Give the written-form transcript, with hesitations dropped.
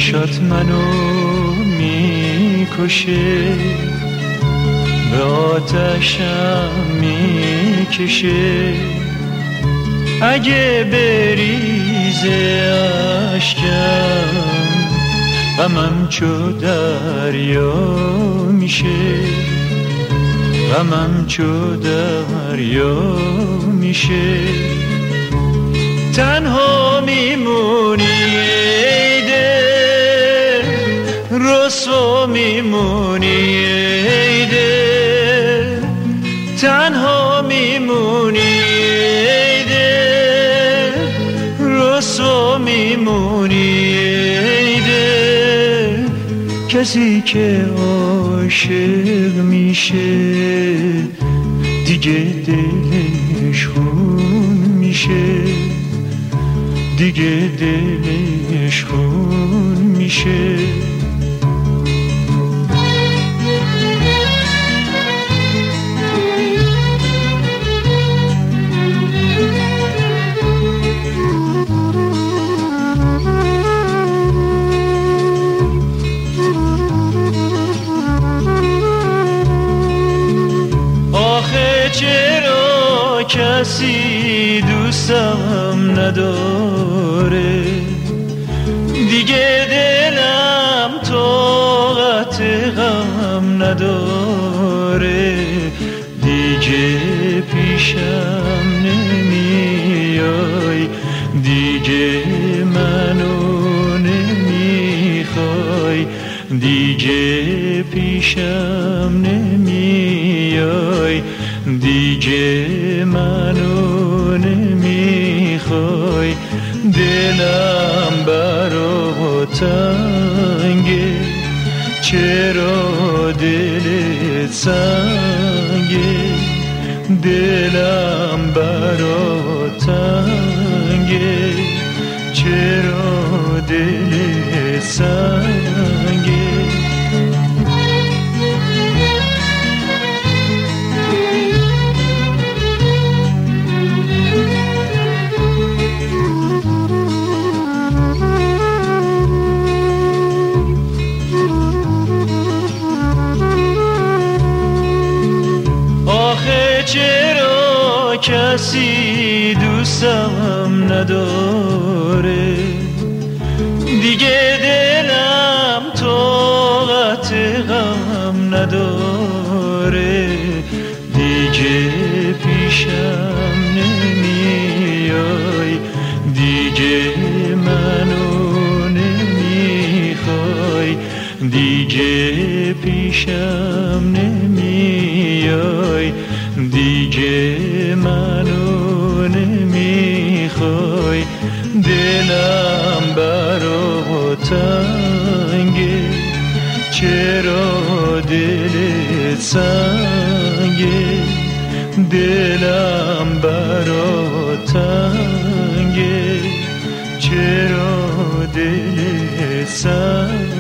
چشات منو میکشه، به آتشم میکشه. اگه بریزه اشکم غمم چو دریا میشه، غمم چو دریا میشه. تنها میمونی ای دل، رسوا میمونی ای دل، تنها میمونی ای دل، رسوا میمونی ای دل. کسی که عاشق میشه دیگه دلش خون میشه، دیگه دلش خون میشه. آخه چرا کسی دوستم نداره، دیگه دلم طاقت غم نداره. دیگه پیشم نمیای، دیگه منو نمیخوای، دیگه پیشم نمیای، دیگه منو نمیخوای. دلم برا تنگه، چرا دلت سنگه؟ دلم برا تنگه، چرا دلت سنگه؟ چرا کسی دوستم نداره، دیگه دلم طاقت غم نداره. دیگه پیشم نمیای، دیگه منو نمیخوای، دیگه پیشم نمیای، دیگه منو نمیخوای. دلم برا تنگه، چرا دلت سنگه؟ دلم برا تنگه، چرا دلت سنگه؟